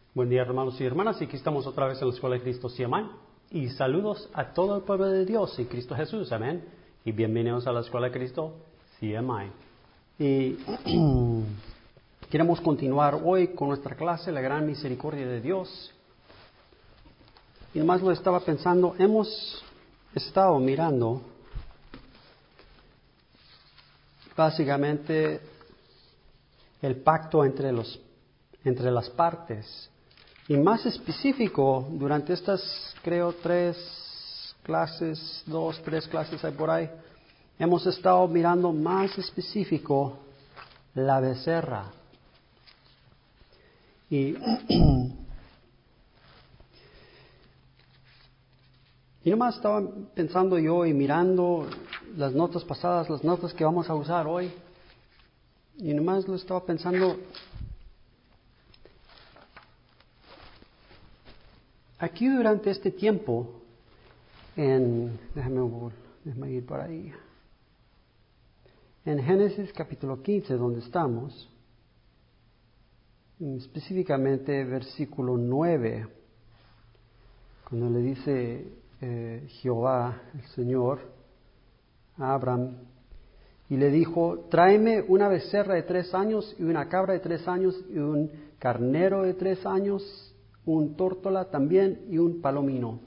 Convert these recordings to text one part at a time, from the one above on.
Buen día, hermanos y hermanas, y aquí estamos otra vez en la Escuela de Cristo CMI. Y saludos a todo el pueblo de Dios en Cristo Jesús, amén. Y bienvenidos a la Escuela de Cristo CMI. Y queremos continuar hoy con nuestra clase, la gran misericordia de Dios. Y más lo estaba pensando, hemos estado mirando básicamente el pacto entre las partes. Y más específico, durante estas, creo, tres clases hay por ahí, hemos estado mirando más específico la becerra. Y nomás estaba pensando yo y mirando las notas pasadas, las notas que vamos a usar hoy, y nomás lo estaba pensando. Aquí durante este tiempo, déjame ir por ahí, en Génesis capítulo 15, donde estamos, específicamente versículo 9, cuando le dice Jehová, el Señor, a Abraham, y le dijo, tráeme una becerra de 3 años, y una cabra de 3 años, y un carnero de 3 años, un tórtola también, y un palomino.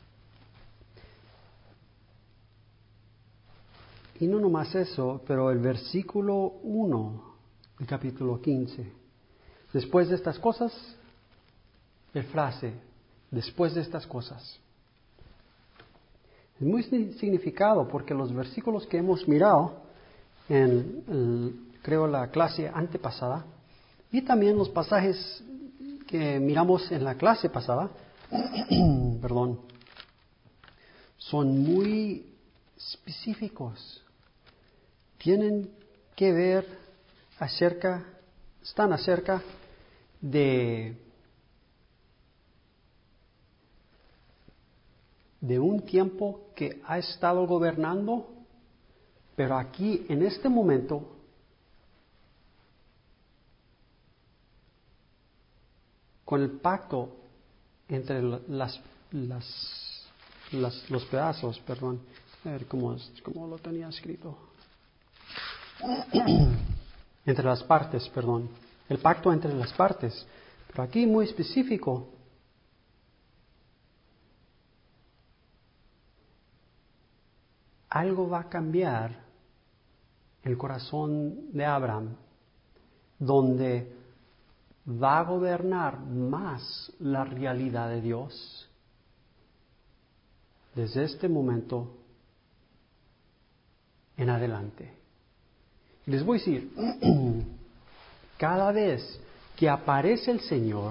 Y no nomás eso, pero el versículo 1 del capítulo 15. Después de estas cosas, el frase, después de estas cosas. Es muy significado porque los versículos que hemos mirado creo la clase antepasada, y también los pasajes que miramos en la clase pasada, son muy específicos. Tienen que ver están acerca de un tiempo que ha estado gobernando, pero aquí en este momento con el pacto entre los pedazos, a ver cómo lo tenía escrito. Entre las partes, el pacto entre las partes, pero aquí muy específico. Algo va a cambiar el corazón de Abraham, donde va a gobernar más la realidad de Dios desde este momento en adelante. Y les voy a decir, cada vez que aparece el Señor,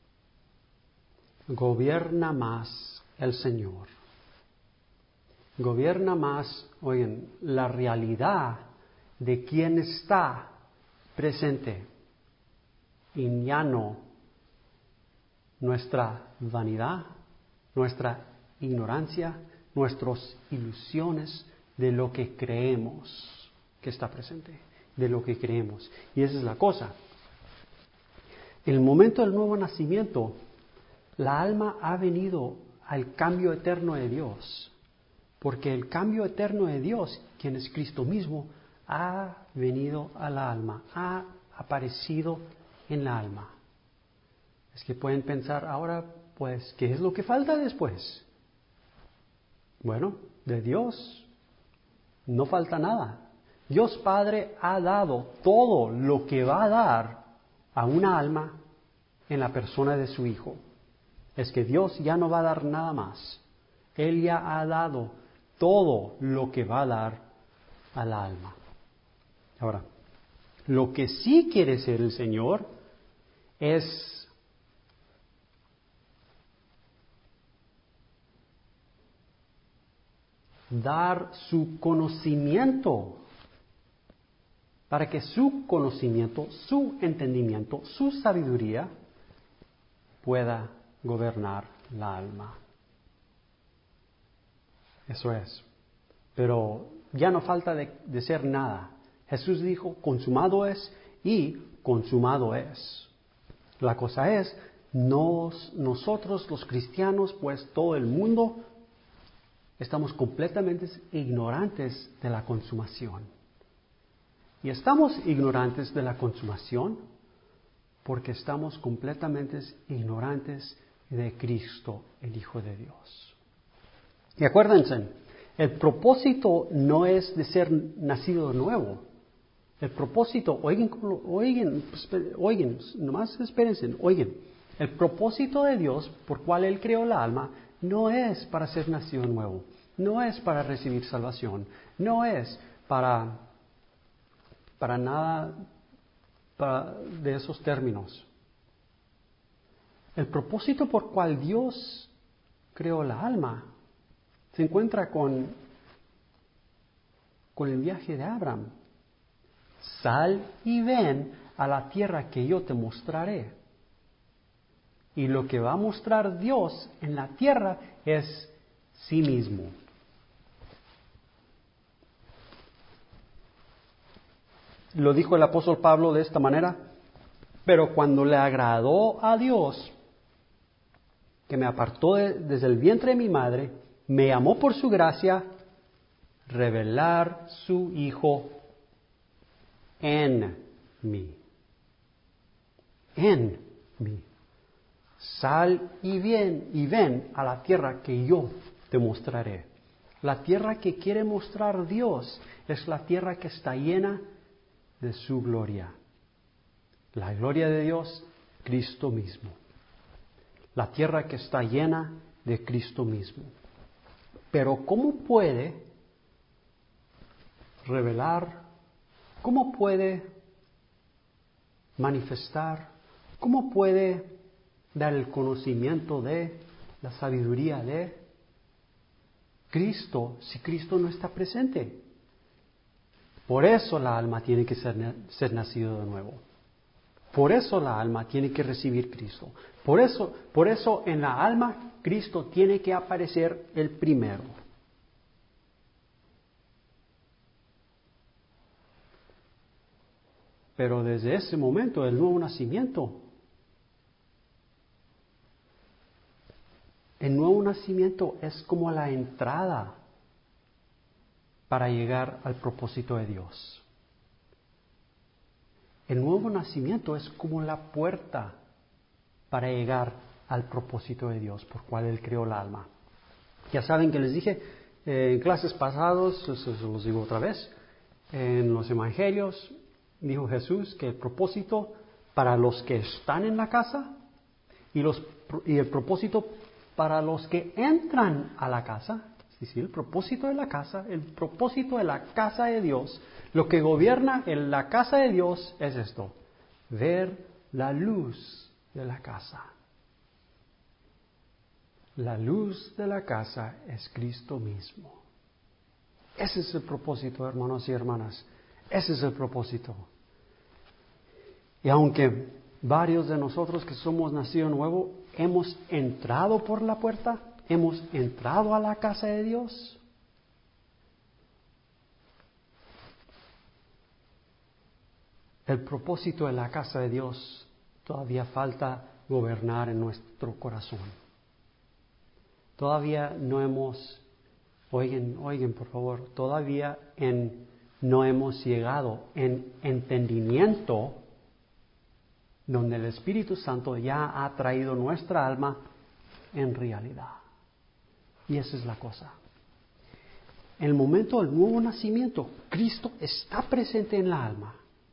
gobierna más el Señor. Gobierna más, oigan, la realidad de quien está presente. Y ya no nuestra vanidad, nuestra ignorancia, nuestras ilusiones de lo que creemos que está presente, de lo que creemos. Y esa es la cosa. En el momento del nuevo nacimiento, la alma ha venido al cambio eterno de Dios, porque el cambio eterno de Dios, quien es Cristo mismo, ha venido a la alma, ha aparecido en la alma. Es que pueden pensar ahora, pues, ¿qué es lo que falta después? Bueno, de Dios no falta nada. Dios Padre ha dado todo lo que va a dar a una alma en la persona de su Hijo. Es que Dios ya no va a dar nada más. Él ya ha dado todo lo que va a dar a la alma. Ahora, lo que sí quiere hacer el Señor es dar su conocimiento, para que su conocimiento, su entendimiento, su sabiduría pueda gobernar la alma. Eso es. Pero ya no falta de ser nada. Jesús dijo, consumado es y consumado es. La cosa es, nosotros los cristianos, pues todo el mundo, estamos completamente ignorantes de la consumación. Y estamos ignorantes de la consumación porque estamos completamente ignorantes de Cristo, el Hijo de Dios. Y acuérdense, el propósito no es de ser nacido de nuevo. El propósito, oigan, nomás espérense, oigan. El propósito de Dios, por cual Él creó la alma, no es para ser nacido de nuevo, no es para recibir salvación, no es para nada de esos términos. El propósito por cual Dios creó la alma se encuentra con el viaje de Abraham. Sal y ven a la tierra que yo te mostraré. Y lo que va a mostrar Dios en la tierra es sí mismo. Lo dijo el apóstol Pablo de esta manera: pero cuando le agradó a Dios, que me apartó desde el vientre de mi madre, me llamó por su gracia, revelar su Hijo en mí. En mí. Sal y ven a la tierra que yo te mostraré. La tierra que quiere mostrar Dios es la tierra que está llena de su gloria. La gloria de Dios, Cristo mismo. La tierra que está llena de Cristo mismo. Pero ¿cómo puede revelar? ¿Cómo puede manifestar? ¿Cómo puede dar el conocimiento de la sabiduría de Cristo si Cristo no está presente? Por eso la alma tiene que ser nacido de nuevo. Por eso la alma tiene que recibir Cristo. Por eso en la alma Cristo tiene que aparecer el primero. Pero desde ese momento, el nuevo nacimiento, el nuevo nacimiento es como la entrada para llegar al propósito de Dios. El nuevo nacimiento es como la puerta para llegar al propósito de Dios, por cual Él creó la alma. Ya saben que les dije en clases pasadas, se los digo otra vez, en los evangelios dijo Jesús que el propósito para los que están en la casa y el propósito para los que entran a la casa, es decir, el propósito de la casa de Dios, lo que gobierna en la casa de Dios es esto: ver la luz de la casa. La luz de la casa es Cristo mismo. Ese es el propósito, hermanos y hermanas. Ese es el propósito. Y aunque varios de nosotros que somos nacidos nuevo hemos entrado por la puerta, hemos entrado a la casa de Dios, el propósito de la casa de Dios todavía falta gobernar en nuestro corazón. Todavía no hemos, oigan por favor, todavía no hemos llegado en entendimiento donde el Espíritu Santo ya ha traído nuestra alma en realidad. Y esa es la cosa. En el momento del nuevo nacimiento, Cristo está presente en la alma.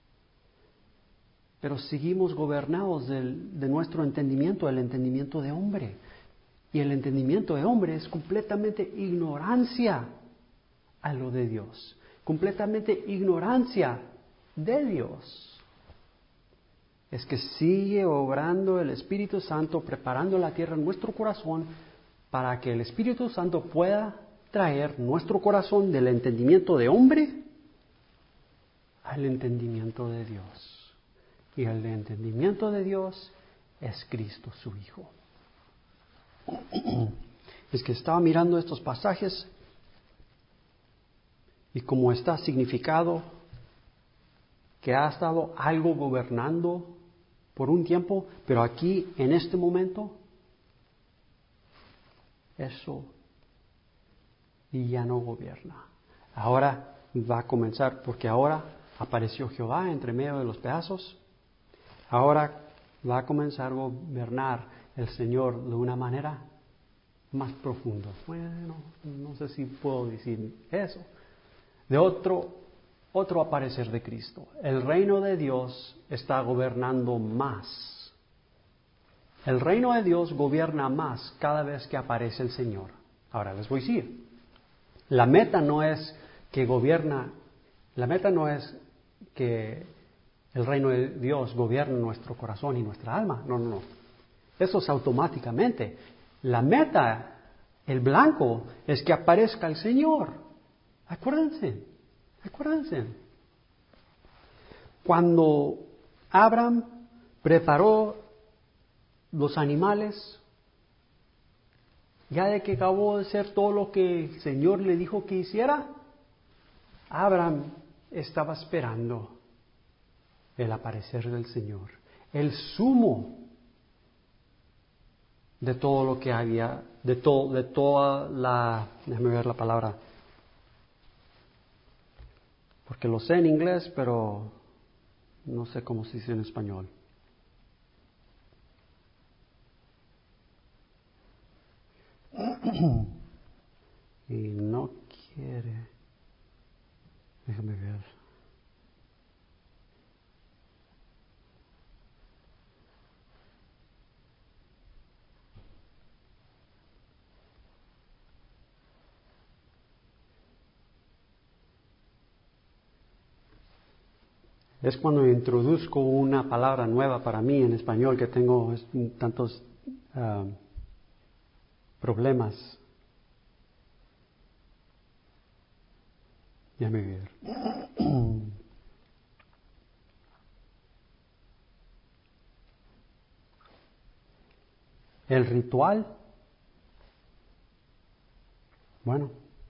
Pero seguimos gobernados de nuestro entendimiento, el entendimiento de hombre. Y el entendimiento de hombre es completamente ignorancia a lo de Dios. Completamente ignorancia de Dios. Es que sigue obrando el Espíritu Santo, preparando la tierra en nuestro corazón para que el Espíritu Santo pueda traer nuestro corazón del entendimiento de hombre al entendimiento de Dios. Y el entendimiento de Dios es Cristo, su Hijo. Es que estaba mirando estos pasajes y como está significado que ha estado algo gobernando por un tiempo, pero aquí, en este momento, eso ya no gobierna. Ahora va a comenzar, porque ahora apareció Jehová entre medio de los pedazos. Ahora va a comenzar a gobernar el Señor de una manera más profunda. Bueno, no sé si puedo decir eso. De otro aparecer de Cristo. El reino de Dios está gobernando más. El reino de Dios gobierna más cada vez que aparece el Señor. Ahora les voy a decir, la meta no es que el reino de Dios gobierne nuestro corazón y nuestra alma. No. Eso es automáticamente. La meta, el blanco, es que aparezca el Señor. Acuérdense. Cuando Abraham preparó los animales, ya de que acabó de hacer todo lo que el Señor le dijo que hiciera, Abraham estaba esperando el aparecer del Señor, el sumo de todo lo que había, de toda la, déjame ver la palabra, porque lo sé en inglés, pero no sé cómo se dice en español. Y no quiere, déjame ver. Es cuando introduzco una palabra nueva para mí en español que tengo tantos problemas. Déjame ver. El ritual, bueno,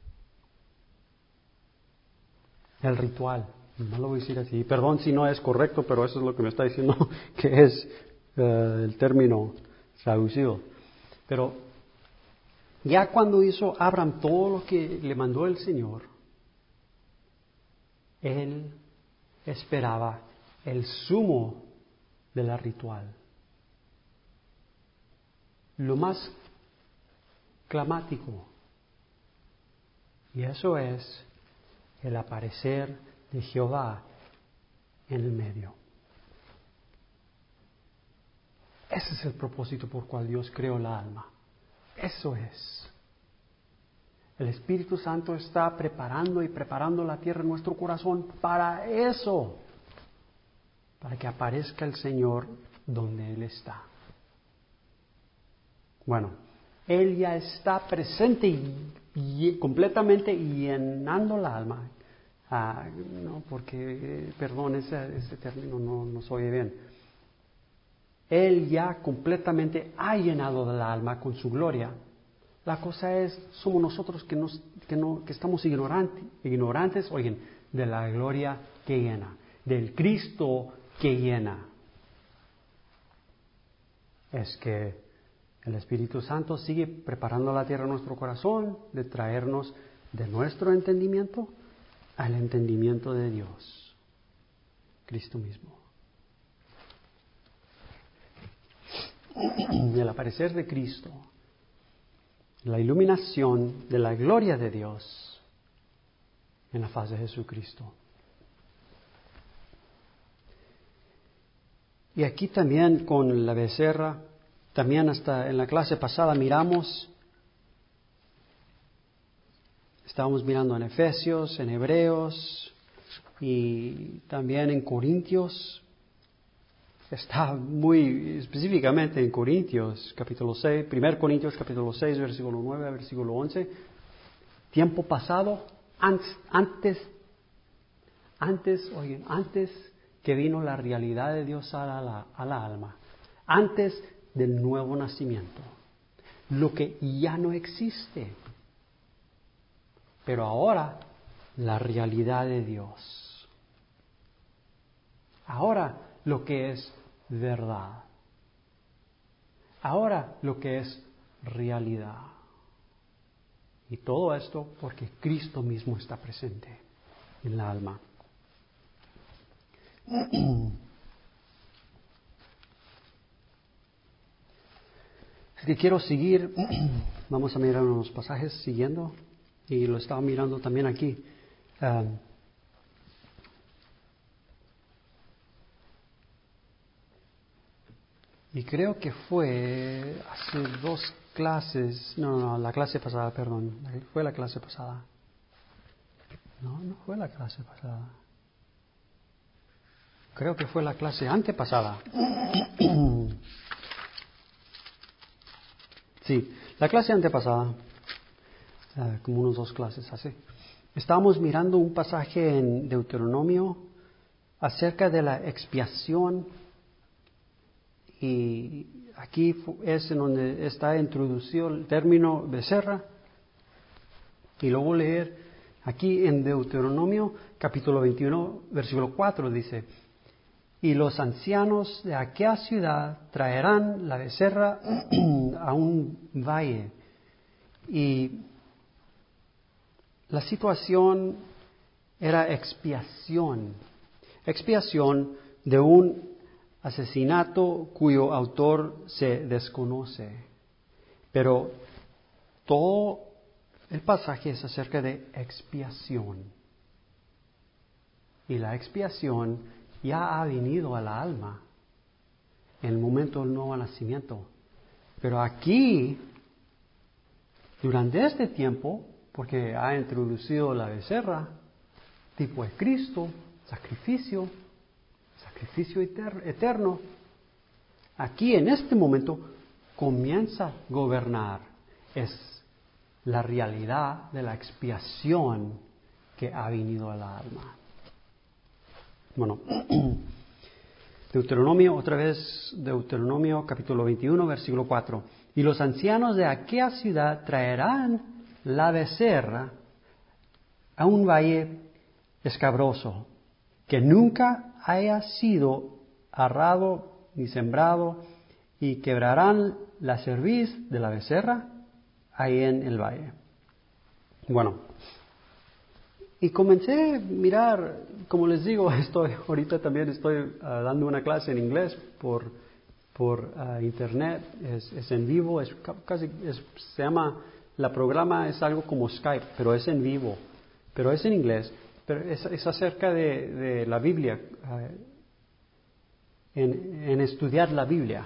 el ritual, no lo voy a decir así, perdón si no es correcto, pero eso es lo que me está diciendo que es el término traducido. Pero ya cuando hizo Abraham todo lo que le mandó el Señor, él esperaba el sumo de la ritual. Lo más climático. Y eso es el aparecer de Jehová en el medio. Ese es el propósito por cual Dios creó la alma. Eso es. El Espíritu Santo está preparando la tierra en nuestro corazón para eso. Para que aparezca el Señor donde Él está. Bueno, Él ya está presente y completamente llenando la alma. No, porque, perdón, ese término no se oye bien. Él ya completamente ha llenado la alma con su gloria. La cosa es, somos nosotros que estamos ignorantes, oigan, de la gloria que llena, del Cristo que llena. Es que el Espíritu Santo sigue preparando la tierra en nuestro corazón, de traernos de nuestro entendimiento al entendimiento de Dios, Cristo mismo. El aparecer de Cristo, la iluminación de la gloria de Dios en la faz de Jesucristo. Y aquí también con la becerra, también hasta en la clase pasada estábamos mirando en Efesios, en Hebreos y también en Corintios. Está muy específicamente en Corintios, capítulo 6, 1 Corintios, capítulo 6, versículo 9 a versículo 11. Tiempo pasado, antes que vino la realidad de Dios a la alma, antes del nuevo nacimiento, lo que ya no existe, pero ahora la realidad de Dios. Ahora lo que es verdad. Ahora lo que es realidad. Y todo esto porque Cristo mismo está presente en la alma. Así que quiero seguir, vamos a mirar unos pasajes siguiendo, y lo estaba mirando también aquí. Y creo que fue hace 2 clases, no, la clase pasada, perdón, fue la clase pasada. No fue la clase pasada. Creo que fue la clase antepasada. Sí, la clase antepasada, como unos 2 clases así. Estábamos mirando un pasaje en Deuteronomio acerca de la expiación, y aquí es en donde está introducido el término becerra. Y luego leer aquí en Deuteronomio capítulo 21, versículo 4 dice: y los ancianos de aquella ciudad traerán la becerra a un valle. Y la situación era expiación de un asesinato cuyo autor se desconoce. Pero todo el pasaje es acerca de expiación. Y la expiación ya ha venido a la alma en el momento del nuevo nacimiento. Pero aquí, durante este tiempo, porque ha introducido la becerra, tipo de Cristo, sacrificio eterno, aquí en este momento comienza a gobernar. Es la realidad de la expiación que ha venido a la alma. Bueno, Deuteronomio capítulo 21, versículo 4. Y los ancianos de aquella ciudad traerán la becerra a un valle escabroso, que nunca haya sido arado ni sembrado, y quebrarán la cerviz de la becerra ahí en el valle. Bueno, y comencé a mirar, como les digo, ahorita también estoy dando una clase en inglés por internet, es en vivo, se llama, la programa es algo como Skype, pero es en vivo, pero es en inglés, pero es acerca de la Biblia, en estudiar la Biblia.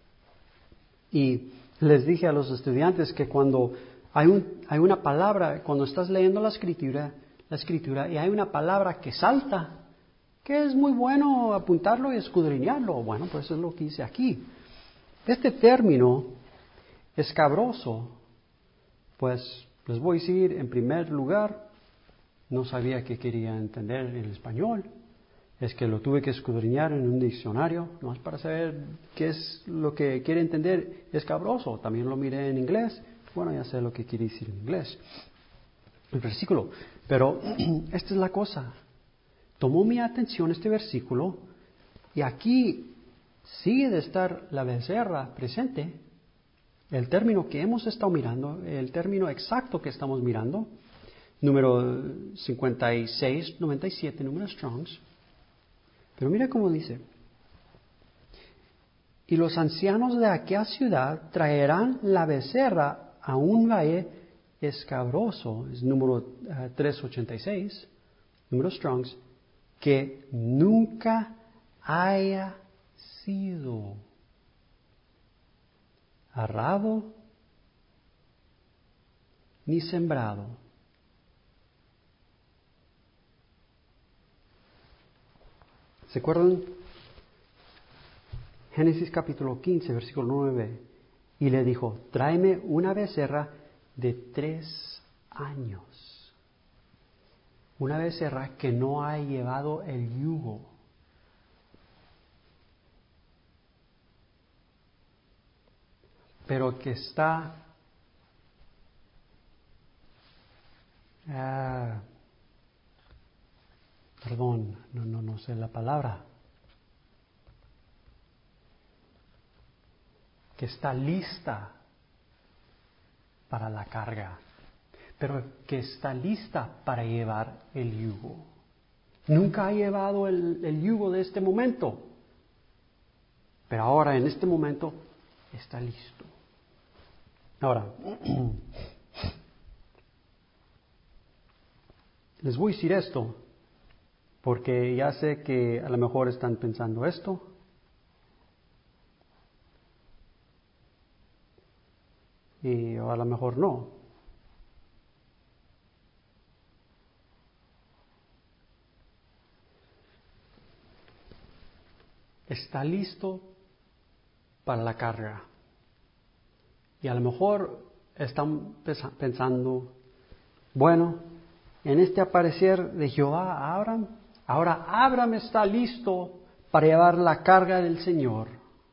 Y les dije a los estudiantes que cuando hay una palabra, cuando estás leyendo la escritura, y hay una palabra que salta, que es muy bueno apuntarlo y escudriñarlo. Bueno, pues eso es lo que hice aquí. Este término escabroso, pues les voy a decir, en primer lugar, no sabía qué quería entender en español. Es que lo tuve que escudriñar en un diccionario, no es para saber qué es lo que quiere entender escabroso. También lo miré en inglés. Bueno, ya sé lo que quiere decir en inglés el versículo. Pero esta es la cosa. Tomó mi atención este versículo, y aquí sigue de estar la becerra presente. El término que hemos estado mirando, el término exacto que estamos mirando, número 5697, número Strong's. Pero mira cómo dice: y los ancianos de aquella ciudad traerán la becerra a un valle escabroso, es número 386, número Strong's, que nunca haya sido arado ni sembrado. ¿Se acuerdan? Génesis capítulo 15, versículo 9. Y le dijo: tráeme una becerra de 3 años. Una becerra que no ha llevado el yugo. Pero que está perdón, no sé la palabra. que está lista para la carga, pero que está lista para llevar el yugo. Nunca ha llevado el yugo de este momento, pero ahora en este momento está listo. Ahora, les voy a decir esto, porque ya sé que a lo mejor están pensando esto. O a lo mejor no. Está listo para la carga. Y a lo mejor están pensando, bueno, en este aparecer de Jehová a Abraham, ahora Abraham está listo para llevar la carga del Señor.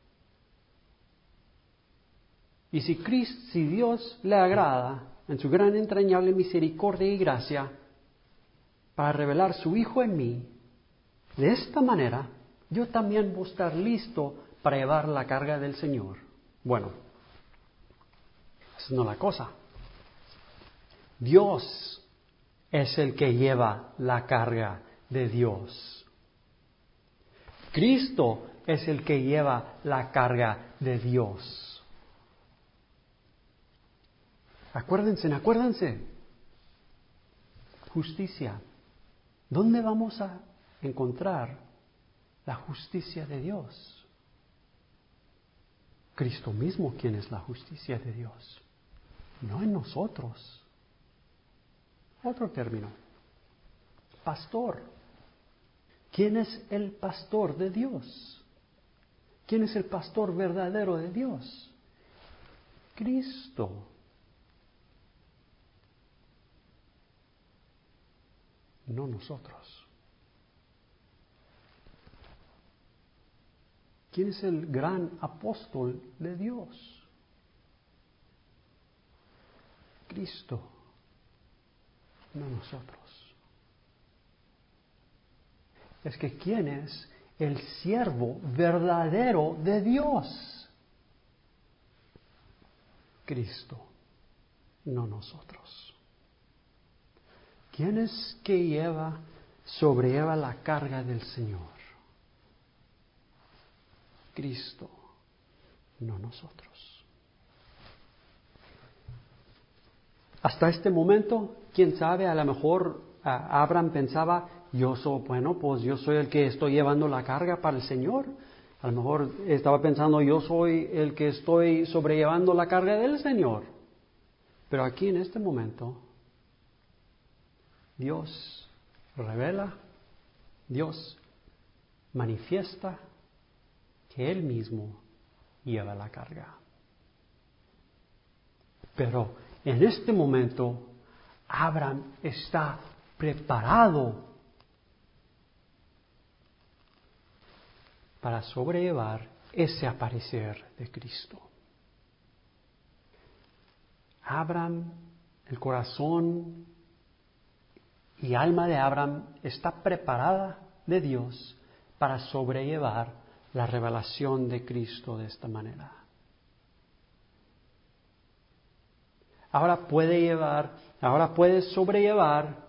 Y si Dios le agrada, en su gran entrañable misericordia y gracia, para revelar su Hijo en mí, de esta manera, yo también voy a estar listo para llevar la carga del Señor. Bueno, esa no es la cosa. Dios es el que lleva la carga de Dios. Cristo es el que lleva la carga de Dios. Acuérdense. Justicia. ¿Dónde vamos a encontrar la justicia de Dios? Cristo mismo, quien es la justicia de Dios, no en nosotros. Otro término, pastor. ¿Quién es el pastor de Dios? ¿Quién es el pastor verdadero de Dios? Cristo. No nosotros. ¿Quién es el gran apóstol de Dios? Cristo, no nosotros. Es que ¿quién es el siervo verdadero de Dios? Cristo, no nosotros. ¿Quién es que sobrelleva la carga del Señor? Cristo, no nosotros. Hasta este momento, quién sabe, a lo mejor Abraham pensaba, yo soy el que estoy llevando la carga para el Señor. A lo mejor estaba pensando, yo soy el que estoy sobrellevando la carga del Señor. Pero aquí en este momento, Dios revela, Dios manifiesta que Él mismo lleva la carga. Pero en este momento, Abraham está preparado para sobrellevar ese aparecer de Cristo. Abraham, el corazón y alma de Abraham está preparada de Dios para sobrellevar la revelación de Cristo de esta manera. Ahora puede sobrellevar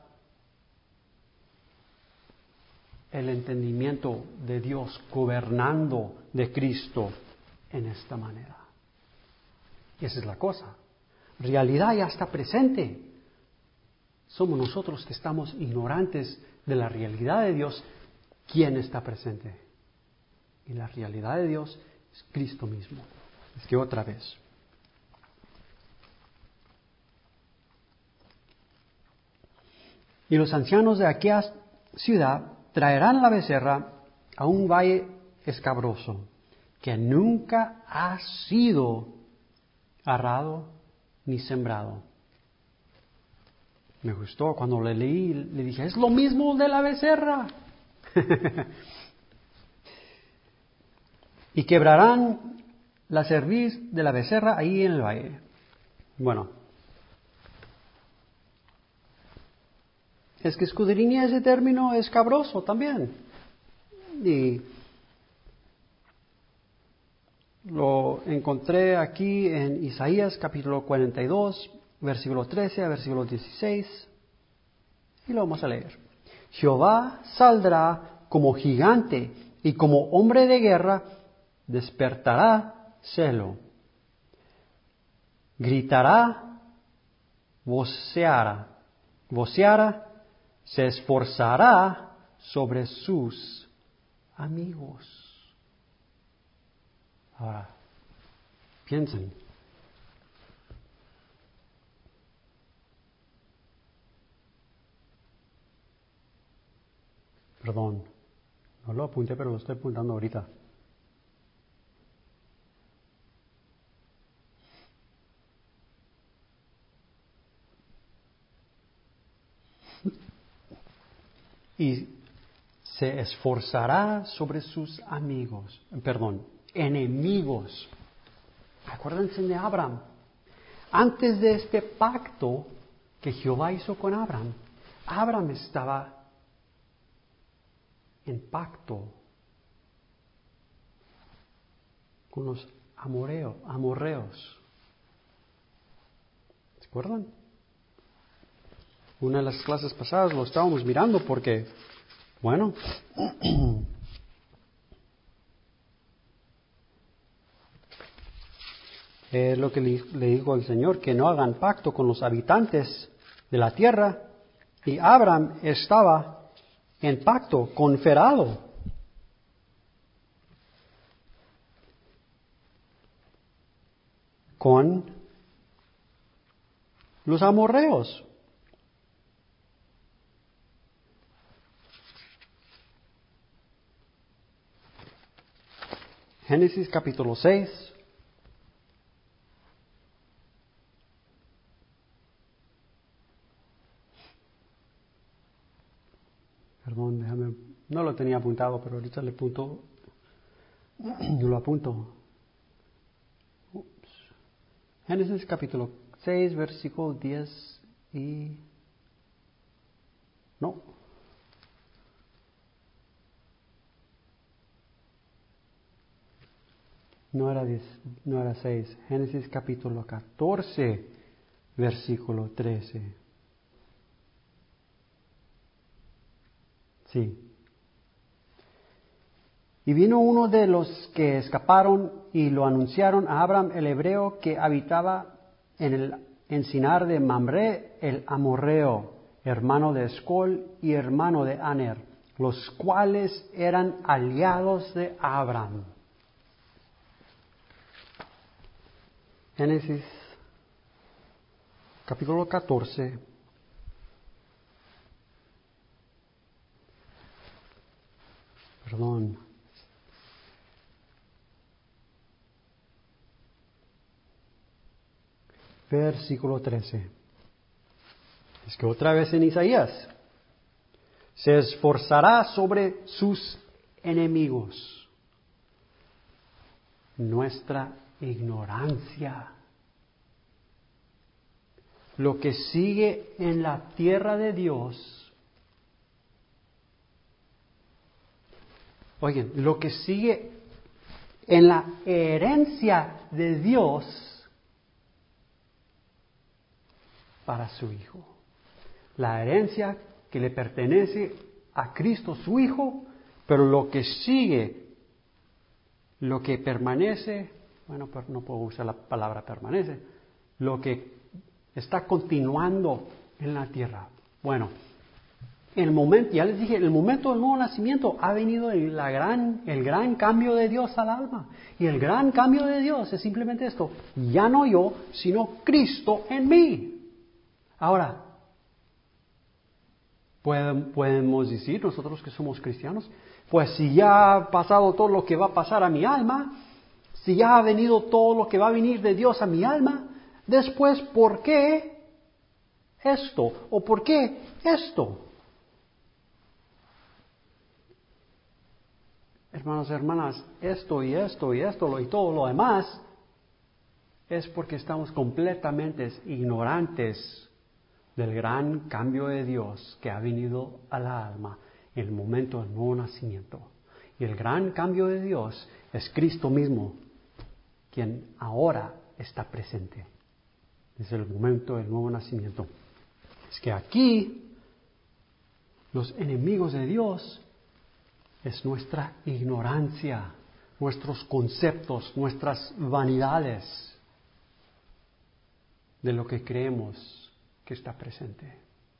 el entendimiento de Dios gobernando de Cristo en esta manera. Esa es la cosa. Realidad ya está presente. Somos nosotros que estamos ignorantes de la realidad de Dios. ¿Quién está presente? Y la realidad de Dios es Cristo mismo. Es que otra vez. Y los ancianos de aquella ciudad traerán la becerra a un valle escabroso que nunca ha sido arado ni sembrado. Me gustó cuando le leí, le dije, es lo mismo de la becerra. Y quebrarán la cerviz de la becerra ahí en el valle. Bueno, es que escudriñé ese término escabroso también. Y Lo encontré aquí en Isaías capítulo 42, versículo 13 a versículo 16, y lo vamos a leer. Jehová saldrá como gigante y como hombre de guerra despertará celo. Gritará, voceará, se esforzará sobre sus amigos. Ahora, piensen. Perdón, no lo apunté, pero lo estoy apuntando ahorita. Y se esforzará sobre sus enemigos. Acuérdense de Abraham. Antes de este pacto que Jehová hizo con Abraham, Abraham estaba en pacto con los amorreos. ¿Se acuerdan? Una de las clases pasadas lo estábamos mirando porque, bueno, es lo que le dijo el Señor, que no hagan pacto con los habitantes de la tierra. Y Abraham estaba en pacto, conferado. Con los amorreos. Génesis capítulo 6. Perdón, no lo tenía apuntado, pero ahorita le apunto. Yo lo apunto. Génesis capítulo 6, versículo 10 y... No era 10, no era 6. Génesis capítulo 14, versículo 13. Sí. Y vino uno de los que escaparon y lo anunciaron a Abraham el hebreo que habitaba en el encinar de Mamre el amorreo, hermano de Escol y hermano de Aner, los cuales eran aliados de Abraham. Génesis capítulo 14. Perdón. Versículo 13. Es que otra vez en Isaías. Se esforzará sobre sus enemigos. Nuestra ignorancia. Lo que sigue en la tierra de Dios. Oigan, lo que sigue en la herencia de Dios para su Hijo. La herencia que le pertenece a Cristo su Hijo, pero lo que sigue, lo que permanece, bueno, no puedo usar la palabra permanece, lo que está continuando en la tierra. Bueno, ya les dije, el momento del nuevo nacimiento ha venido el gran cambio de Dios al alma. Y el gran cambio de Dios es simplemente esto, ya no yo, sino Cristo en mí. Ahora, podemos decir nosotros que somos cristianos, pues si ya ha pasado todo lo que va a pasar a mi alma, si ya ha venido todo lo que va a venir de Dios a mi alma, después, ¿por qué esto? ¿O por qué esto? Hermanos y hermanas, esto y esto y esto y todo lo demás es porque estamos completamente ignorantes del gran cambio de Dios que ha venido a la alma en el momento del nuevo nacimiento. Y el gran cambio de Dios es Cristo mismo quien ahora está presente. Desde el momento del nuevo nacimiento. Es que aquí los enemigos de Dios es nuestra ignorancia, nuestros conceptos, nuestras vanidades de lo que creemos que está presente.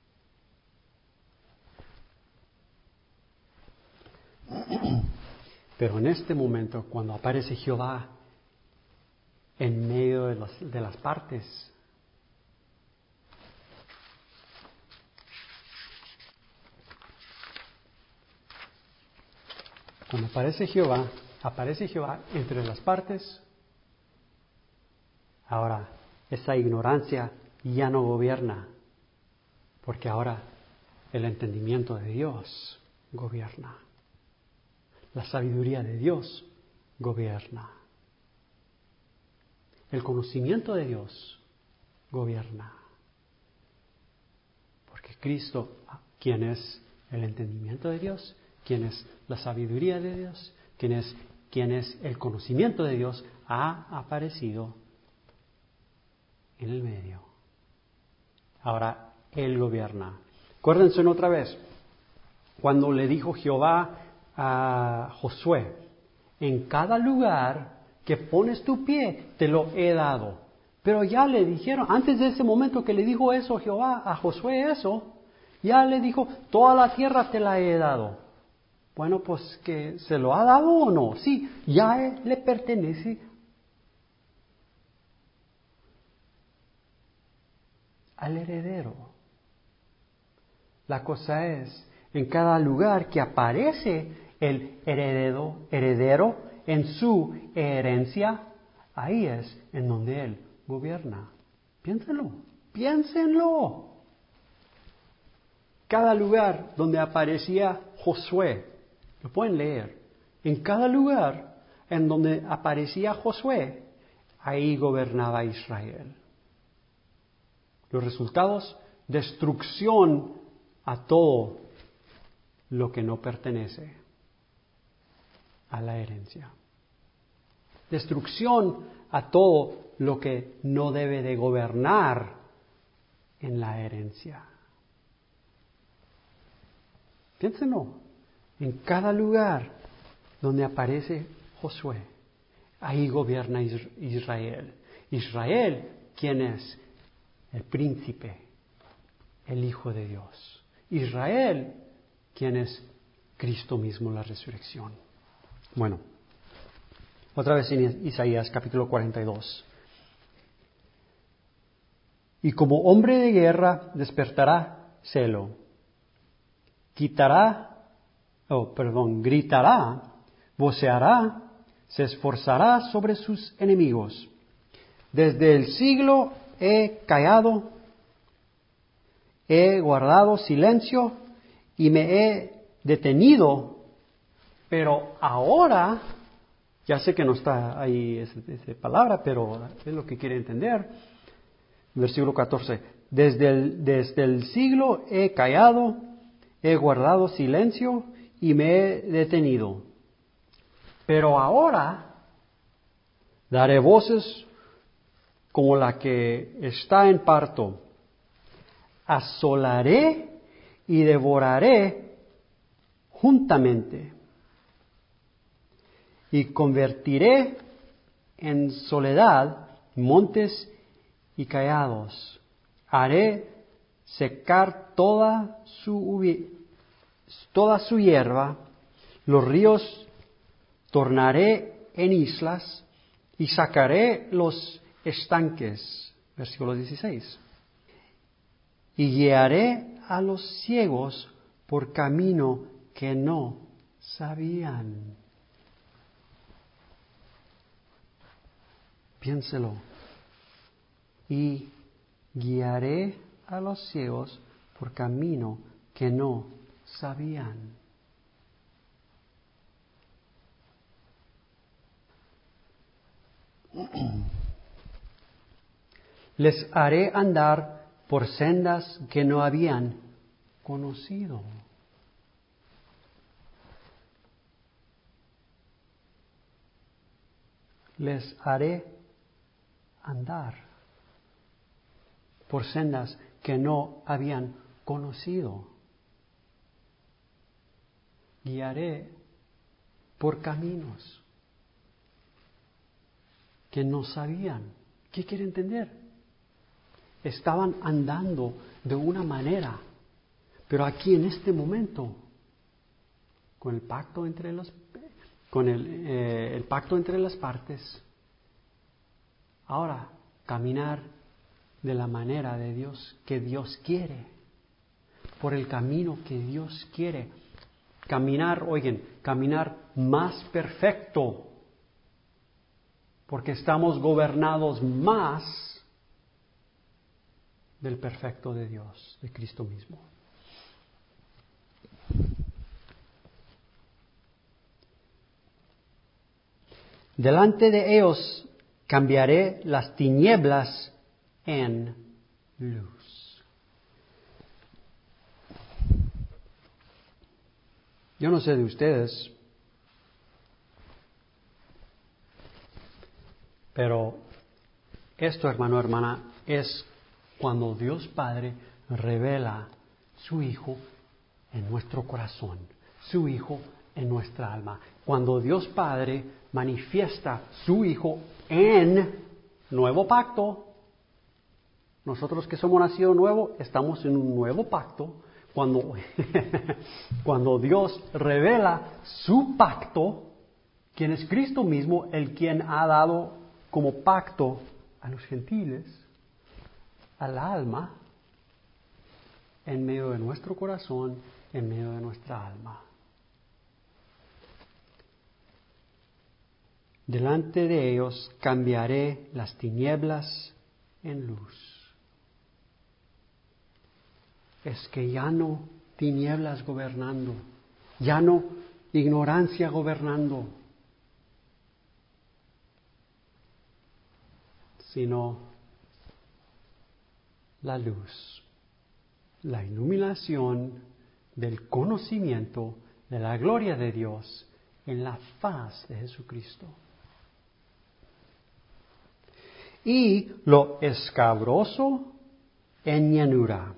Pero en este momento, cuando aparece Jehová en medio de las partes, cuando aparece Jehová entre las partes, ahora esa ignorancia ya no gobierna, porque ahora el entendimiento de Dios gobierna. La sabiduría de Dios gobierna. El conocimiento de Dios gobierna. Porque Cristo, quien es el entendimiento de Dios, quien es la sabiduría de Dios, quien es el conocimiento de Dios, ha aparecido en el medio. Ahora Él gobierna. Acuérdense otra vez, cuando le dijo Jehová a Josué, en cada lugar que pones tu pie, te lo he dado. Pero ya le dijeron, antes de ese momento que le dijo eso Jehová a Josué eso, ya le dijo, toda la tierra te la he dado. Bueno, pues que se lo ha dado o no. Sí, ya le pertenece al heredero. La cosa es, en cada lugar que aparece el heredero en su herencia, ahí es en donde Él gobierna. Piénsenlo. Cada lugar donde aparecía Josué, lo pueden leer, en cada lugar en donde aparecía Josué, ahí gobernaba Israel. Los resultados, destrucción a todo lo que no pertenece a la herencia. Destrucción a todo lo que no debe de gobernar en la herencia. Piénsenlo, en cada lugar donde aparece Josué, ahí gobierna Israel. Israel, ¿quién es? El príncipe, el Hijo de Dios. Israel, ¿quién es? Cristo mismo, la resurrección. Bueno, otra vez en Isaías capítulo 42. Y como hombre de guerra despertará celo, gritará, voceará, se esforzará sobre sus enemigos. Desde el siglo he callado, he guardado silencio y me he detenido, pero ahora, ya sé que no está ahí esa palabra, pero es lo que quiere entender. Versículo 14, desde el siglo he callado, he guardado silencio y me he detenido. Pero ahora daré voces como la que está en parto. Asolaré y devoraré juntamente. Y convertiré en soledad montes y callados. Haré secar toda su hierba, los ríos tornaré en islas y sacaré los estanques. Versículo 16. Y guiaré a los ciegos por camino que no sabían. Piénselo. Y guiaré a los ciegos por camino que no sabían. Les haré andar por sendas que no habían conocido. les haré andar por sendas que no habían conocido. Guiaré por caminos que no sabían. ¿Qué quiere entender? Estaban andando de una manera, pero aquí en este momento, con el pacto entre el pacto entre las partes, ahora caminar de la manera de Dios que Dios quiere, por el camino que Dios quiere. Caminar más perfecto, porque estamos gobernados más del perfecto de Dios, de Cristo mismo. Delante de ellos cambiaré las tinieblas en luz. Yo no sé de ustedes, pero esto, hermano, hermana, es cuando Dios Padre revela su Hijo en nuestro corazón, su Hijo en nuestra alma. Cuando Dios Padre manifiesta su Hijo en nuevo pacto, nosotros que somos nacidos nuevos, estamos en un nuevo pacto. Cuando Dios revela su pacto, quien es Cristo mismo, el quien ha dado como pacto a los gentiles, al alma, en medio de nuestro corazón, en medio de nuestra alma. Delante de ellos cambiaré las tinieblas en luz. Es que ya no tinieblas gobernando, ya no ignorancia gobernando, sino la luz, la iluminación del conocimiento de la gloria de Dios en la faz de Jesucristo. Y lo escabroso en llanura.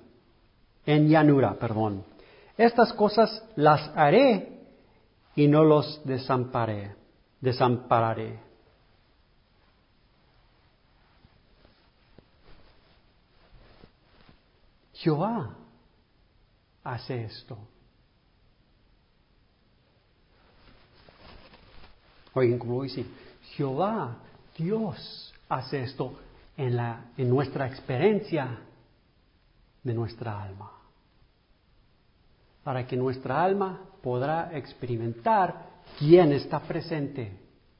Estas cosas las haré y no los desampararé. Jehová hace esto. Oigan, como voy a decir, Jehová, Dios, hace esto en nuestra experiencia de nuestra alma, para que nuestra alma podrá experimentar quién está presente.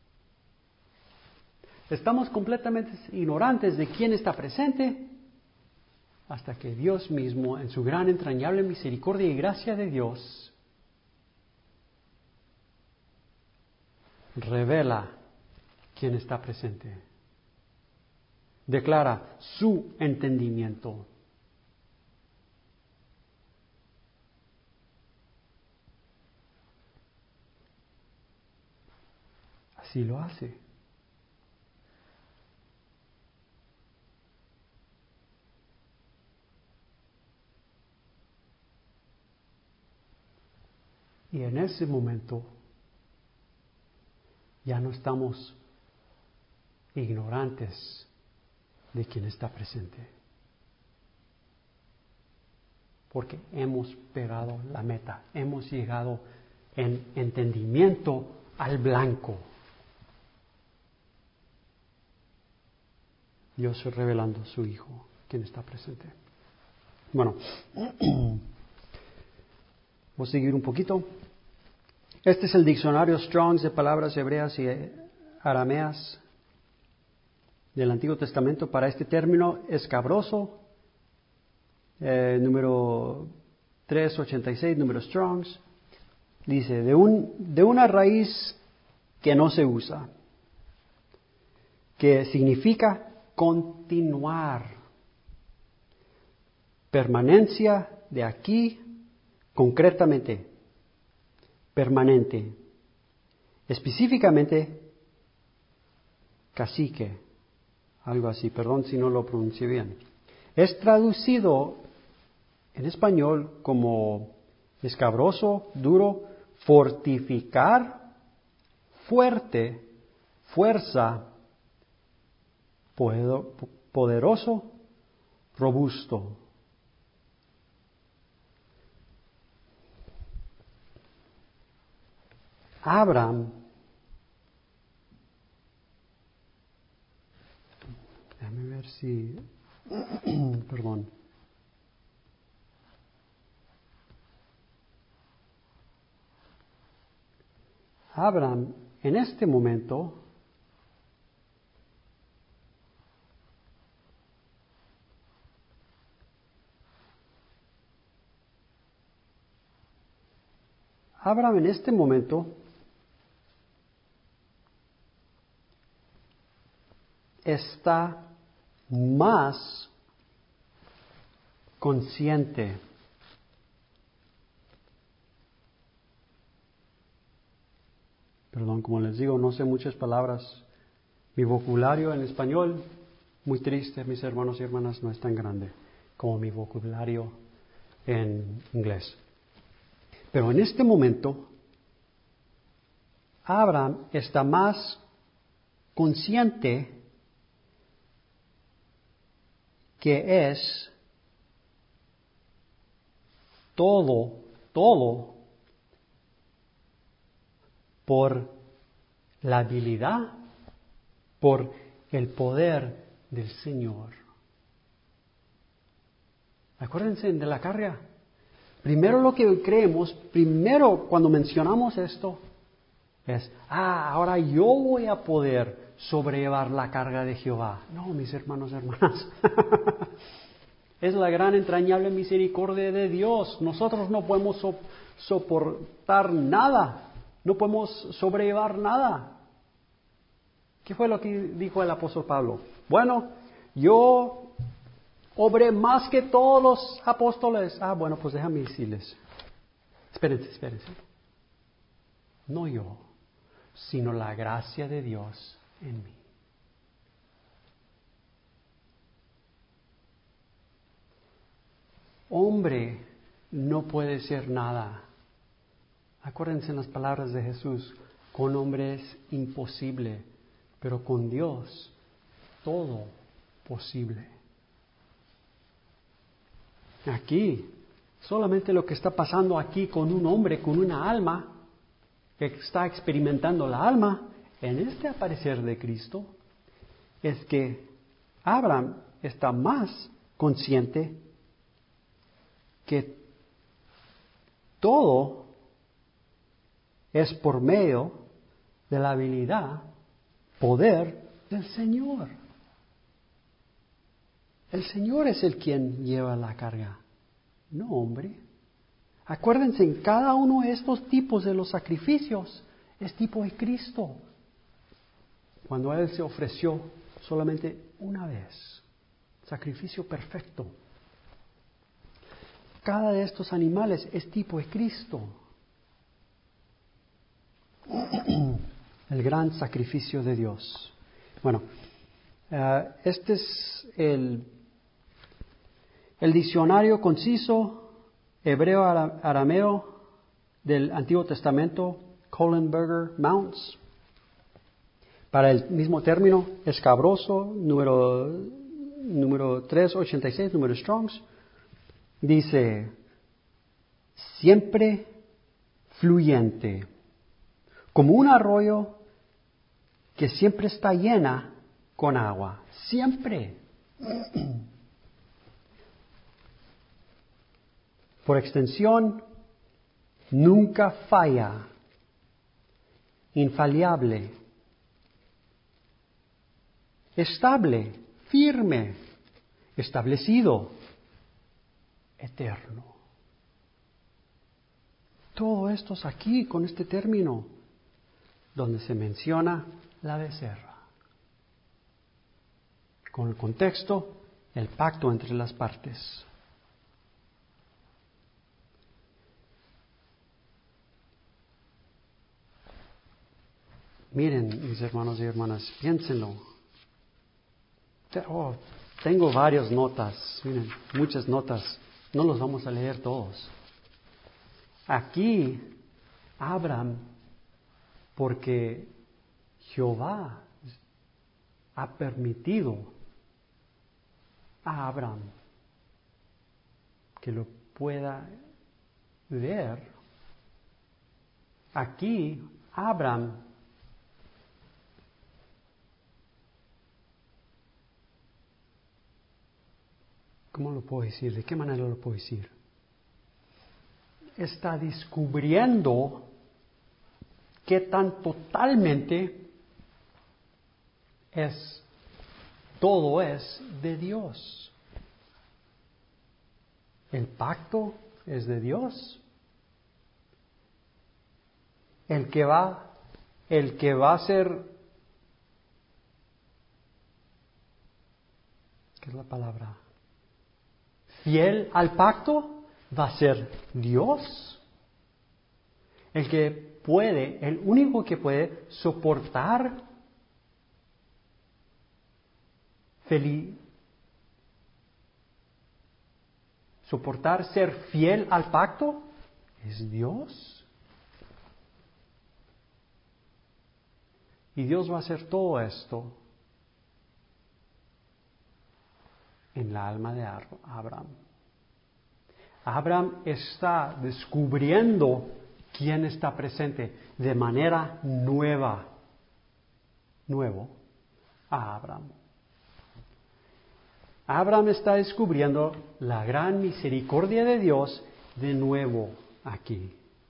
Estamos completamente ignorantes de quién está presente hasta que Dios mismo, en su gran entrañable misericordia y gracia de Dios, revela quién está presente. Declara su entendimiento. Así lo hace. Y en ese momento ya no estamos ignorantes de quién está presente. Porque hemos pegado la meta, hemos llegado en entendimiento al blanco. Dios revelando a su Hijo, quien está presente. Bueno, voy a seguir un poquito. Este es el diccionario Strong's de palabras hebreas y arameas del Antiguo Testamento para este término escabroso, número 386, número Strong's. Dice, de una raíz que no se usa, que significa continuar, permanencia de aquí, concretamente, permanente, específicamente cacique, algo así, perdón si no lo pronuncié bien. Es traducido en español como escabroso, duro, fortificar, fuerte, fuerza, poderoso, robusto. Abraham, déjame ver si, perdón. Abraham, en este momento, está más consciente. Perdón, como les digo, no sé muchas palabras. Mi vocabulario en español, muy triste, mis hermanos y hermanas, no es tan grande como mi vocabulario en inglés. Pero en este momento, Abraham está más consciente que es todo por la habilidad, por el poder del Señor. Acuérdense de la carga. Primero lo que creemos, primero cuando mencionamos esto, es, ahora yo voy a poder sobrellevar la carga de Jehová. No, mis hermanos y hermanas. Es la gran entrañable misericordia de Dios. Nosotros no podemos soportar nada. No podemos sobrellevar nada. ¿Qué fue lo que dijo el apóstol Pablo? Bueno, yo obré más que todos los apóstoles. Bueno, pues déjame decirles. Espérense. No yo, sino la gracia de Dios en mí. Hombre no puede ser nada. Acuérdense en las palabras de Jesús, con hombre es imposible, pero con Dios todo posible. Aquí, solamente lo que está pasando aquí con un hombre, con una alma, que está experimentando la alma, en este aparecer de Cristo, es que Abraham está más consciente que todo es por medio de la habilidad, poder del Señor. El Señor es el quien lleva la carga, no hombre. Acuérdense, en cada uno de estos tipos de los sacrificios es tipo de Cristo. Cuando Él se ofreció solamente una vez, sacrificio perfecto. Cada de estos animales es tipo de Cristo. El gran sacrificio de Dios. Bueno, este es el diccionario conciso hebreo-arameo del Antiguo Testamento, Kohlenberger Mounts. Para el mismo término, escabroso, número 386, número Strongs, dice, siempre fluyente, como un arroyo que siempre está llena con agua, siempre. Por extensión, nunca falla, infalible, estable, firme, establecido, eterno. Todo esto es aquí con este término, donde se menciona la becerra. Con el contexto, el pacto entre las partes. Miren, mis hermanos y hermanas, piénsenlo. Tengo varias notas, miren, muchas notas. No los vamos a leer todos. Aquí, Abraham, porque Jehová ha permitido a Abraham que lo pueda ver. Aquí, Abraham ¿cómo lo puedo decir? ¿De qué manera lo puedo decir? Está descubriendo qué tan totalmente todo es de Dios. El pacto es de Dios. El que va a ser, ¿qué es la palabra? Fiel al pacto va a ser Dios. El único que puede soportar ser fiel al pacto es Dios. Y Dios va a hacer todo esto en la alma de Abraham. Abraham está descubriendo quién está presente de manera nuevo a Abraham. Abraham está descubriendo la gran misericordia de Dios de nuevo aquí.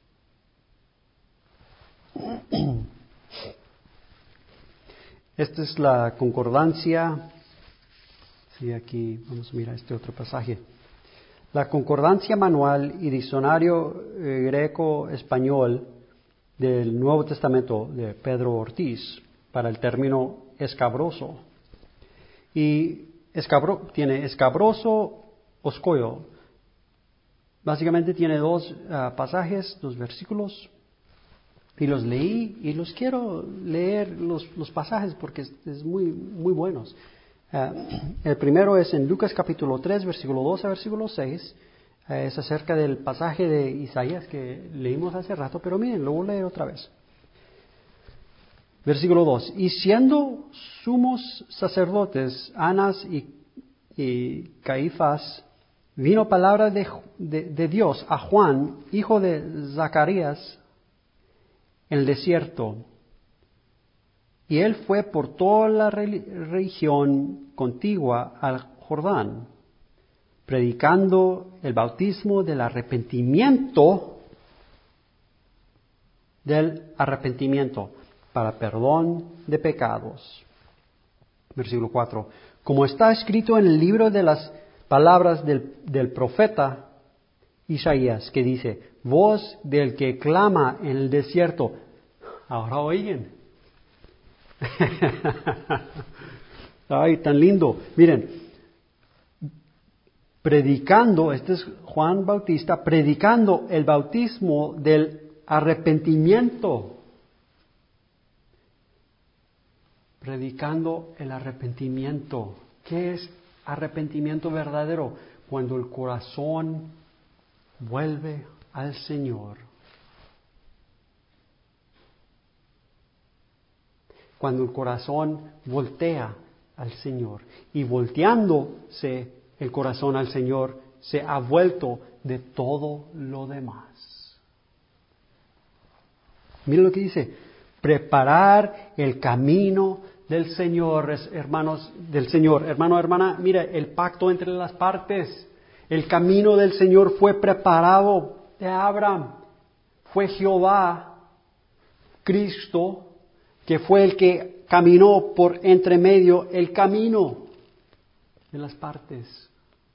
Esta es la concordancia. Sí, aquí vamos a mirar este otro pasaje. La concordancia manual y diccionario greco-español del Nuevo Testamento de Pedro Ortiz para el término escabroso. Y tiene escabroso, oscoyo. Básicamente tiene dos pasajes, dos versículos. Y los leí y los quiero leer los pasajes porque es muy, muy buenos. El primero es en Lucas capítulo 3, versículo 2 a versículo 6. Es acerca del pasaje de Isaías que leímos hace rato, pero miren, lo voy a leer otra vez. Versículo 2. Y siendo sumos sacerdotes, Anás y Caifás, vino palabra de Dios a Juan, hijo de Zacarías, en el desierto. Y él fue por toda la región contigua al Jordán, predicando el bautismo del arrepentimiento para perdón de pecados. Versículo 4. Como está escrito en el libro de las palabras del profeta Isaías, que dice, voz del que clama en el desierto. Ahora oigan. Ay, tan lindo. Miren, predicando, este es Juan Bautista, predicando el bautismo del arrepentimiento. Predicando el arrepentimiento. ¿Qué es arrepentimiento verdadero? Cuando el corazón vuelve al Señor. Cuando el corazón voltea al Señor. Y volteándose el corazón al Señor, se ha vuelto de todo lo demás. Miren lo que dice. Preparar el camino del Señor, hermanos, del Señor. Hermano, hermana, mira, el pacto entre las partes. El camino del Señor fue preparado de Abraham. Fue Jehová, Cristo, que fue el que caminó por entre medio el camino de las partes.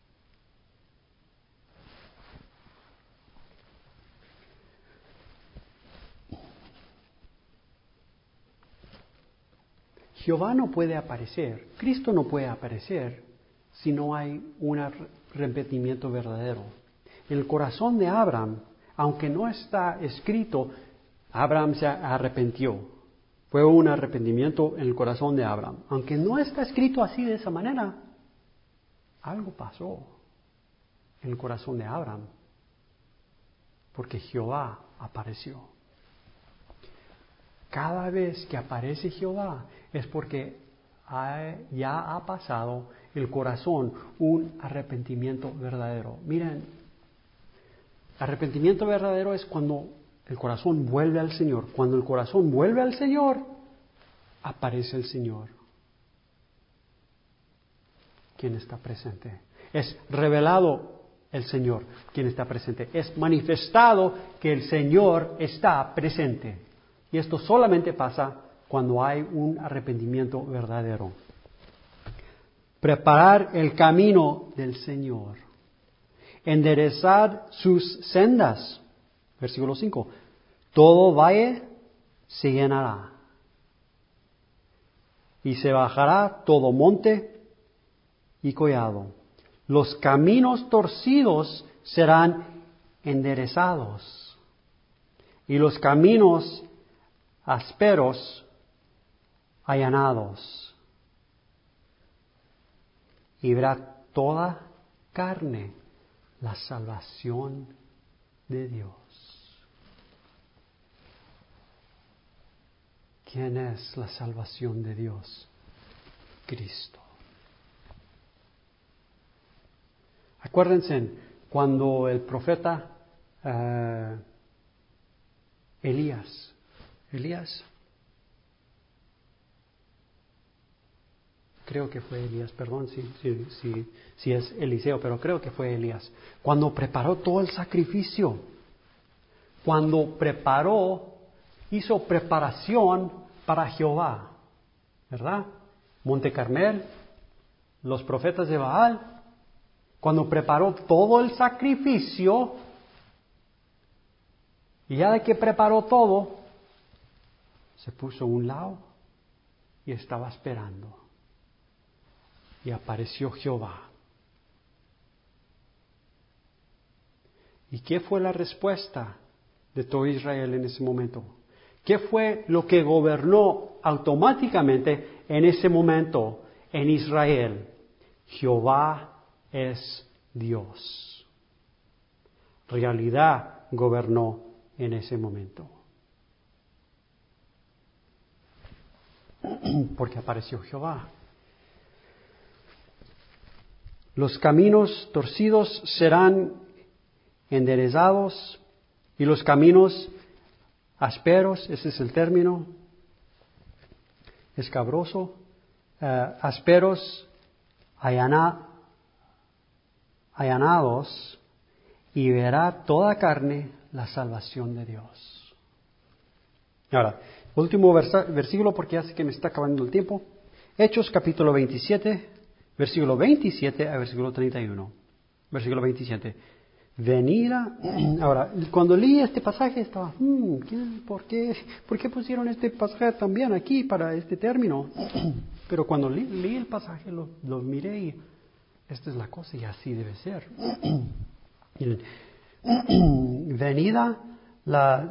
Jehová no puede aparecer, Cristo no puede aparecer si no hay un arrepentimiento verdadero. En el corazón de Abraham, aunque no está escrito, Abraham se arrepintió. Fue un arrepentimiento en el corazón de Abraham. Aunque no está escrito así de esa manera, algo pasó en el corazón de Abraham. Porque Jehová apareció. Cada vez que aparece Jehová es porque ya ha pasado el corazón un arrepentimiento verdadero. Miren, arrepentimiento verdadero es cuando el corazón vuelve al Señor. Cuando el corazón vuelve al Señor, aparece el Señor. ¿Quién está presente? Es revelado el Señor, quien está presente. Es manifestado que el Señor está presente. Y esto solamente pasa cuando hay un arrepentimiento verdadero. Preparar el camino del Señor. Enderezar sus sendas. Versículo 5. Todo valle se llenará. Y se bajará todo monte y collado. Los caminos torcidos serán enderezados. Y los caminos ásperos allanados. Y verá toda carne la salvación de Dios. ¿Quién es la salvación de Dios? Cristo. Acuérdense cuando el profeta Elías, creo que fue Elías, perdón si es Eliseo, pero creo que fue Elías, cuando preparó todo el sacrificio, hizo preparación para Jehová, ¿verdad? Monte Carmel, los profetas de Baal, cuando preparó todo el sacrificio, y ya de que preparó todo, se puso a un lado y estaba esperando. Y apareció Jehová. ¿Y qué fue la respuesta de todo Israel en ese momento? ¿Qué fue lo que gobernó automáticamente en ese momento en Israel? Jehová es Dios. Realidad gobernó en ese momento. Porque apareció Jehová. Los caminos torcidos serán enderezados y los caminos ásperos, ese es el término, escabroso, ásperos, allanados, y verá toda carne la salvación de Dios. Ahora, último versículo porque ya sé que me está acabando el tiempo. Hechos capítulo 27, versículo 27 a versículo 31. Versículo 27. Venida. Ahora, cuando leí este pasaje estaba, ¿por qué pusieron este pasaje también aquí para este término? Pero cuando leí el pasaje lo miré y esta es la cosa y así debe ser. Venida la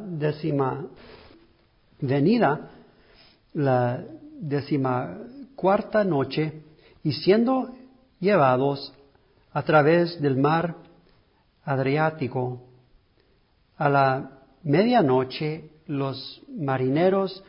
decimacuarta noche y siendo llevados a través del mar Adriático, a la medianoche los marineros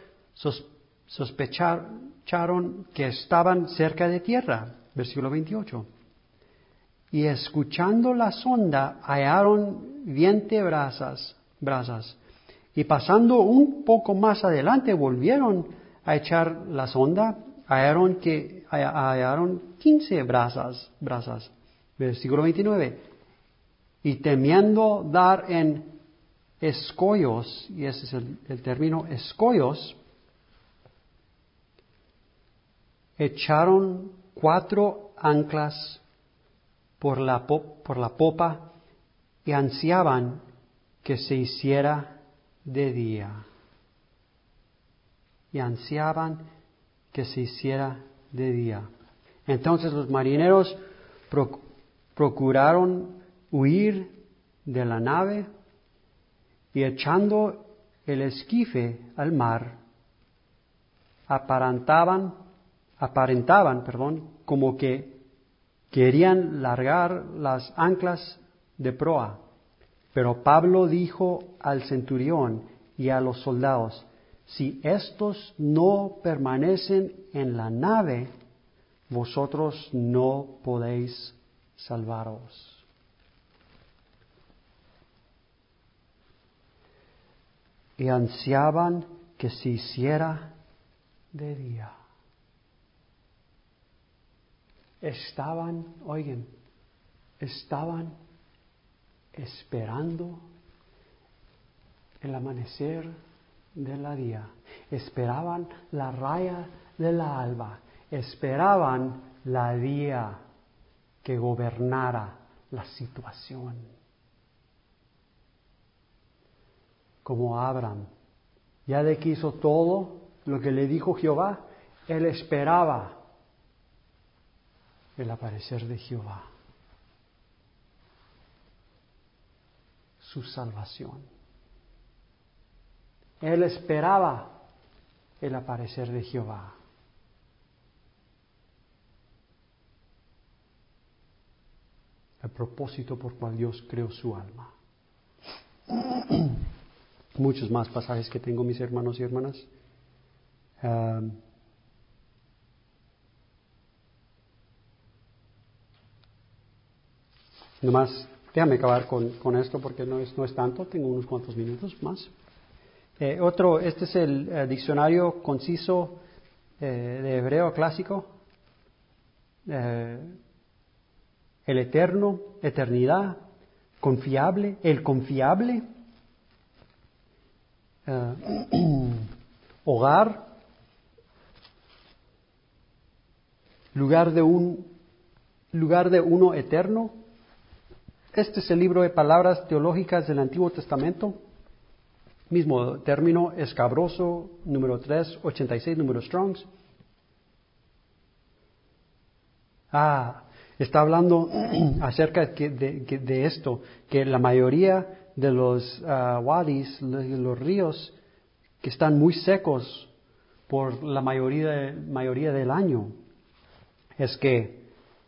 sospecharon que estaban cerca de tierra. Versículo 28. Y escuchando la sonda hallaron 20 brasas. Y pasando un poco más adelante volvieron a echar la sonda, hallaron 15 brasas. Versículo 29. Y temiendo dar en escollos, y ese es el término, escollos, echaron 4 anclas por la popa y ansiaban que se hiciera de día. Entonces los marineros procuraron huir de la nave y echando el esquife al mar, aparentaban, como que querían largar las anclas de proa. Pero Pablo dijo al centurión y a los soldados: si estos no permanecen en la nave, vosotros no podéis salvaros. Y ansiaban que se hiciera de día. Estaban esperando el amanecer de la día. Esperaban la raya de la alba. Esperaban la día que gobernara la situación. Como Abraham, ya de que hizo todo lo que le dijo Jehová, él esperaba el aparecer de Jehová, su salvación. Él esperaba el aparecer de Jehová. El propósito por cual Dios creó su alma. Muchos más pasajes que tengo, mis hermanos y hermanas. Nomás, déjame acabar con esto porque no es tanto, tengo unos cuantos minutos más. Este es el diccionario conciso de hebreo clásico. El eterno, eternidad, confiable, el confiable, hogar, lugar de uno eterno. Este es el libro de palabras teológicas del Antiguo Testamento. Mismo término, escabroso, número 386, número Strongs. Está hablando acerca de esto, que la mayoría de los wadis, los ríos, que están muy secos por la mayoría del año, es que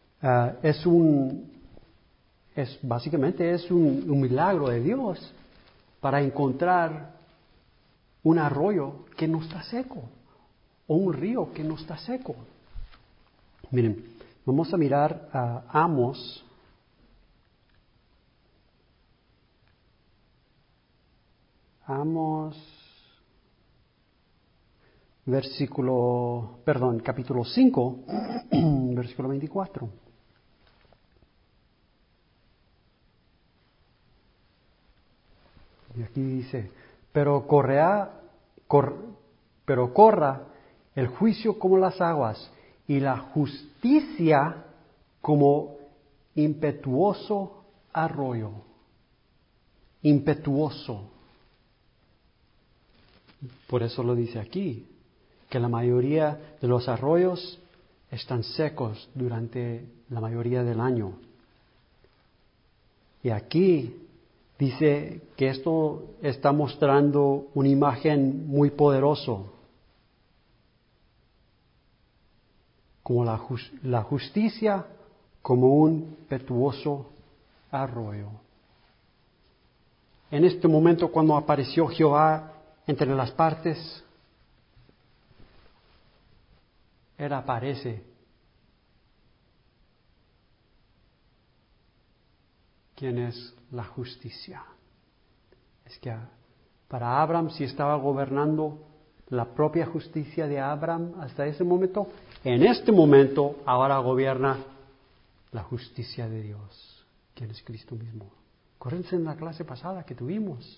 básicamente es un milagro de Dios para encontrar un arroyo que no está seco o un río que no está seco. Miren, vamos a mirar a Amos. Capítulo 5, versículo 24. Y aquí dice: pero corra el juicio como las aguas y la justicia como impetuoso arroyo. Impetuoso. Por eso lo dice aquí, que la mayoría de los arroyos están secos durante la mayoría del año. Y aquí dice que esto está mostrando una imagen muy poderosa, como la justicia como un impetuoso arroyo. En este momento, cuando apareció Jehová entre las partes, Él aparece. ¿Quién es la justicia? Es que para Abraham, si estaba gobernando la propia justicia de Abraham hasta ese momento, en este momento ahora gobierna la justicia de Dios, quien es Cristo mismo. Acuérdense en la clase pasada que tuvimos.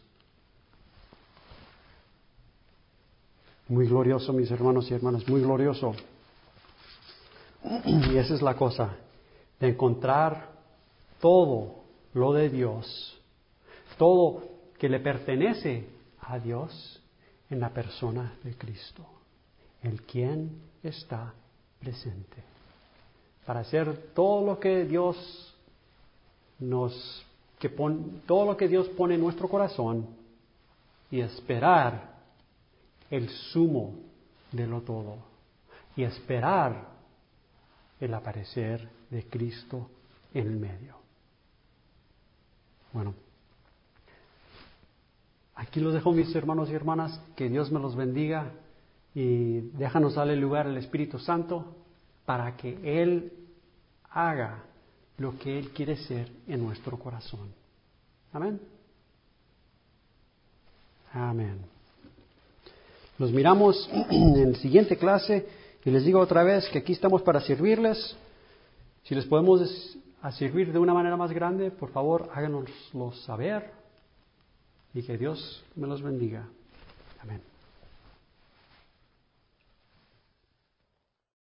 Muy glorioso, mis hermanos y hermanas, muy glorioso. Y esa es la cosa, de encontrar todo lo de Dios, todo que le pertenece a Dios en la persona de Cristo, el quien está presente. Para hacer todo lo que Dios todo lo que Dios pone en nuestro corazón y esperar el sumo de lo todo y esperar el aparecer de Cristo en el medio. Bueno, aquí los dejo, mis hermanos y hermanas, que Dios me los bendiga y déjanos darle lugar al Espíritu Santo para que Él haga lo que Él quiere ser en nuestro corazón. Amén. Amén. Nos miramos en la siguiente clase y les digo otra vez que aquí estamos para servirles. Si les podemos servir de una manera más grande, por favor háganoslo saber y que Dios me los bendiga. Amén.